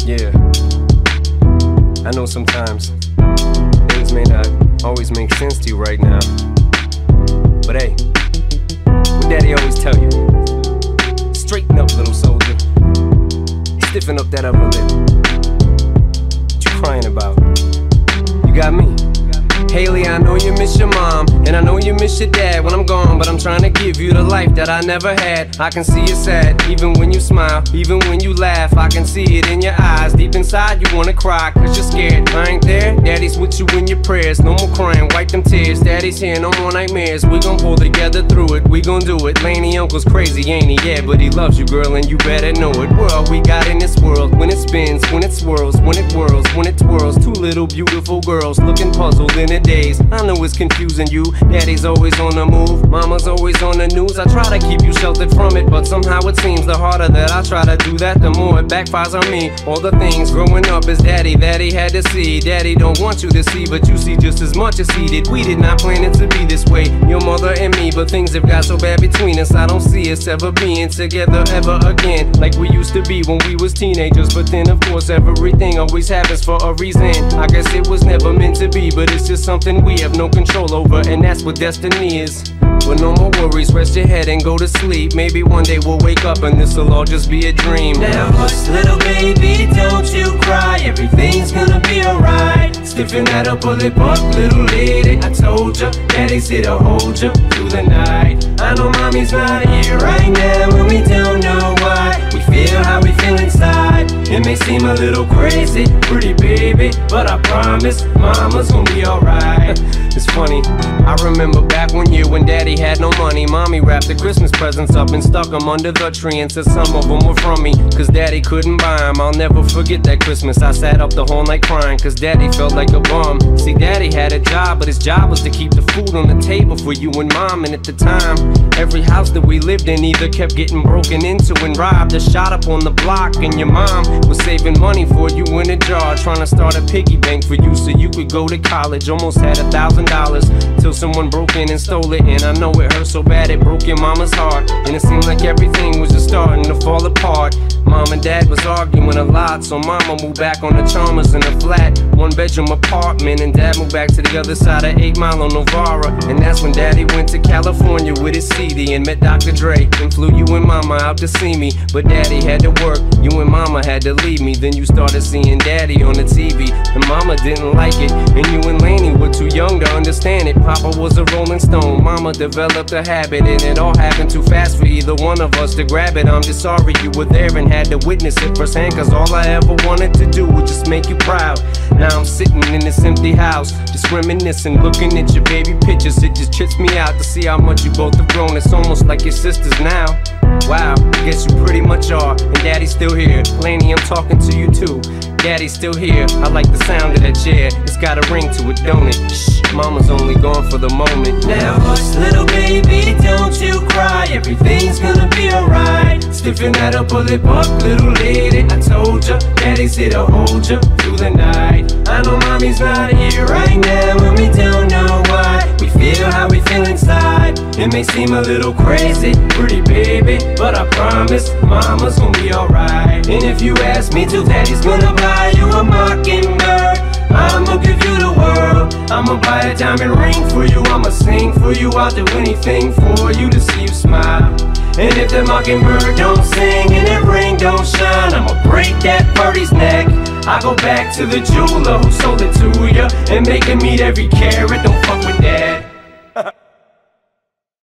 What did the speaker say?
Yeah, I know sometimes things may not always make sense to you right now, but hey, what daddy always tell you, straighten up, little soldier, stiffen up that upper lip. What you crying about? You got me. Haley, I know you miss your mom, and I know you miss your dad when I'm gone, but I'm trying to give you the life that I never had. I can see you sad, even when you smile, even when you laugh. I can see it in your eyes, deep inside you wanna cry, cause you're scared. I ain't there, daddy's with you in your prayers. No more crying, wipe them tears, daddy's here, no more nightmares. We gon' pull together through it, we gon' do it. Laney uncle's crazy, ain't he? Yeah, but he loves you, girl, and you better know it. We're all we got in this world, when it spins, when it swirls, when it whirls, when it twirls. Two little beautiful girls looking puzzled in a daze. I know it's confusing you. Daddy's always on the move, mama's always on the news. I try to keep you sheltered from it, but somehow it seems the harder that I try to do that, the more it backfires on me. All the things growing up as daddy that he had to see. Daddy don't want you to see, but you see just as much as he did. We did not plan it to be this way, your mother and me, but things have got so bad between us. I don't see us ever being together ever again, like we used to be when we was teenagers. But then of course everything always happens for a reason. I guess it was never meant to be, but it's just something we have no control over, and that's what destiny is. But no more worries, rest your head and go to sleep. Maybe one day we'll wake up and this'll all just be a dream. Now hush, little baby, don't you cry. Everything's gonna be alright. Stiffen that upper lip up, little lady. I told ya, daddy's here to hold ya through the night. I know mommy's not here right now, and we don't know why. We feel how we feel inside. It may seem a little crazy, pretty baby, but I promise mama's gonna be alright. It's funny, I remember back one year when daddy had no money. Mommy wrapped the Christmas presents up and stuck them under the tree and said some of them were from me, cause daddy couldn't buy them. I'll never forget that Christmas. I sat up the whole night crying, cause daddy felt like a bum. See, daddy had a job, but his job was to keep the food on the table for you and mom. And at the time, every house that we lived in either kept getting broken into and robbed or shot up on the block. And your mom was saving money for you in a jar, trying to start a piggy bank for you so you could go to college. Almost had $1,000 till someone broke in and stole it. And I know it hurt so bad it broke your mama's heart, and it seemed like everything was just starting to fall apart. Mom and dad was arguing a lot, so mama moved back on the Chalmers in a flat 1-bedroom apartment, and dad moved back to the other side of 8 Mile on Novara. And that's when daddy went to California with his CD and met Dr. Dre and flew you and mama out to see me. But daddy had to work, you and mama had to leave me. Then you started seeing daddy on the TV, and mama didn't like it, and you and Laney were too young to understand it. Papa was a Rolling Stone, mama developed a habit, and it all happened too fast for either one of us to grab it. I'm just sorry you were there and had to witness it firsthand, cause all I ever wanted to do was just make you proud. Now I'm sitting in this empty house, just reminiscing, looking at your baby pictures. It just trips me out to see how much you both have grown. It's almost like your sisters now. Wow, I guess you pretty much are, and daddy's still here. Laney, I'm talking to you too. Daddy's still here, I like the sound of that chair. It's got a ring to it, don't it? Shh, mama's only gone for the moment. Now hush, little baby, don't you cry. Everything's gonna be alright. Stiffen that upper lip up, little lady. I told ya, daddy's here to hold ya through the night. I know mommy's not here right now, and we don't know why. We feel how we feel inside. It may seem a little crazy, pretty baby, but I promise mama's gonna be alright. And if you ask me to, daddy's gonna buy you a mockingbird. I'ma give you the world. I'ma buy a diamond ring for you. I'ma sing for you. I'll do anything for you to see you smile. And if the mockingbird don't sing and that ring don't shine, I'ma break that birdie's neck. I go back to the jeweler who sold it to ya and make him meet every carat. Don't fuck with